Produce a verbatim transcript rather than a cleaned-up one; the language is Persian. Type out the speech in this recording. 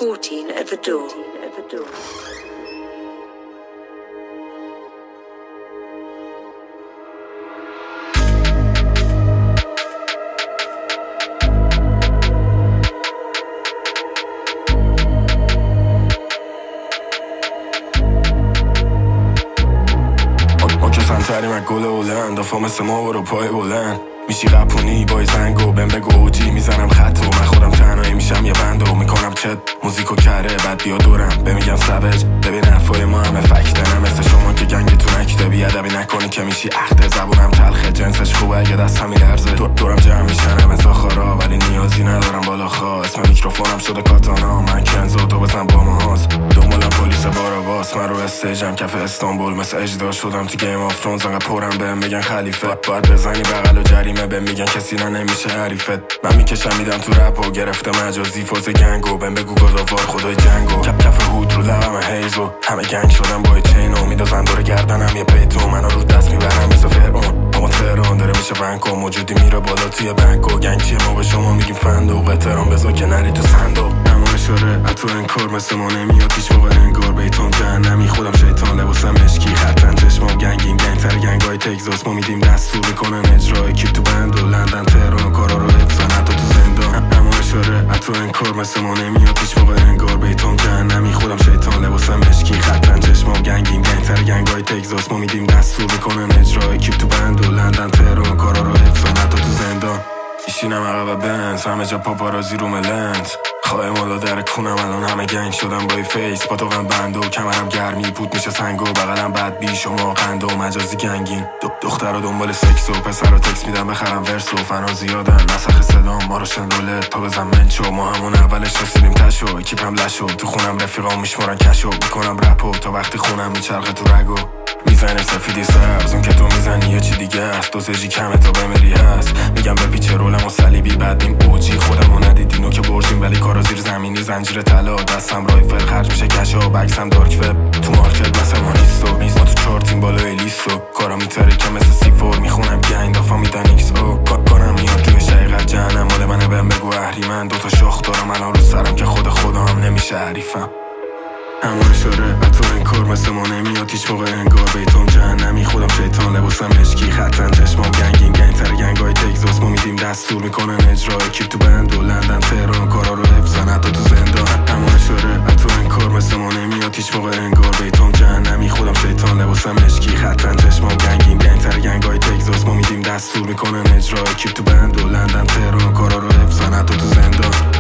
fourteen at the door. At the door. تری من گل اولن دافا مثل ما برو پای بلند میشی قپونی بای زنگو بهم بگو اوجی میزنم خط و من خودم تنهایی میشم یه بندو میکنم چت موزیکو کره بعد بیا دورم بمیگم سوج ببین حرفای ما همه فکته نه مثل شما که گنگتون اکته بیادبی نکنی که میشی اخته زبونم تلخه جنسش خوبه اگه دستم میلرزه دور دورم جمع میشن همه زاخارا ولی نیازی ندارم بالا خواه اسم میکروفونم شده کاتانا من کنزو تو بزن با ماهاست دنبالم پلیس باراباس من رو استیجم کف استانبول مثل اجدا شدم تو گیم آف ترونز انقدر پرم بهم میگن خلیفه باید بزنی بغل و جریمه بهم میگن کسی نه نمیشه حریفت من میکشم میدم تو رپ و گرفته مجازی فاز گنگو بهم بگو گاداوار خدای جنگو کف کف هود رو لبم هیزو همه گنگ شدم با چینو میدازن دور گردنم یه پیتو منو رو دست میبرم مثل فرعون اما تهران داره میشه ونکو موجودی میره بالا توی بنکو گنگ چیه ما به شما میگیم فندق احترام بذار که نری تو صندوق اما اشاره اتو انکار مثل ما نمیاد هیچ موقع انگار بیتون جهنمی خودم شیطان لباسم مشکی خطن چشمام گنگین گنگتر گنگای تگزاس ما میدیم دستور میکنن اجرا اکیپ تو بند و لندن تهران کارا رو حفظن حتی تو زندان اما اشاره اتو انکار مثل ما نمیاد هیچ موقع انگار بیتون جهنمی خودم شیطان لباسم مشکی خطن چشمام گنگین گنگتر گنگای تگزاس ما میدیم دستور میکنن اجرا اکیپ تو بند و لندن تهران کارا رو حفظن حتی تو زندان میشینم عقب بنز همه جا پاپارازی رو ملنز خواهی مالا در کونم الان همه گنگ شدم با ای فیس با توقم بند و کمرم گرمی پوت میشه سنگ و بغلم بد بی شما قند و مجازی گنگین دختر رو دنبال سکس و پسر رو تکس میدم بخرم ورس و فنا زیادن نسخ صدام ما رو شنرولت تا بزن منچو ما همون اولش رسیدیم تشو اکیپم لشو تو خونم رفیقام میشمارن کشو میکنم رپو تا وقتی خونم میچرخه تو رگو میزنه سفیدی سبز اون که تو میزنی یه چی دیگه است دوزجی کمه تا بمری هست میگم به پیچ رولم و صلیبی بعد این اوجی خودمو ندیدینو که برجیم ولی کارا زیر زمینی زنجیر طلا دستم رایفل خرج میشه کشا بکسم دارک وب تو مارکت مثل ما نیستو میز ما تو چارتیم بالای لیستو کارا میتره که مثل سی فور میخونم گنگ دافا میدن ایکس او کارم میاد توی شقیقت جهنم مال منه بهم بگو اهریمن دوتا شاخ دارم الان رو سرم که خود خودم نمیشه حریفم اما اشاره اتو انکار مثل ما نمیاد هیچ موقع انگار بیتون جهنمی خودم شیطان لباسم مشکی خطن چشمام گنگین گنگتر گنگای تگزاس ما میدیم دستور میکنن اجرا اکیپ تو بند و لندن تهران کارا رو حفظن حتی تو زندان اما اشاره اتو انکار مثل ما نمیاد هیچ موقع انگار بیتون جهنمی خودم شیطان لباسم مشکی خطن چشمام گنگین گنگتر گنگای تگزاس ما میدیم دستور میکنن اجرا اکیپ تو بند و لندن تهران کارا رو حفظن حتی تو زندان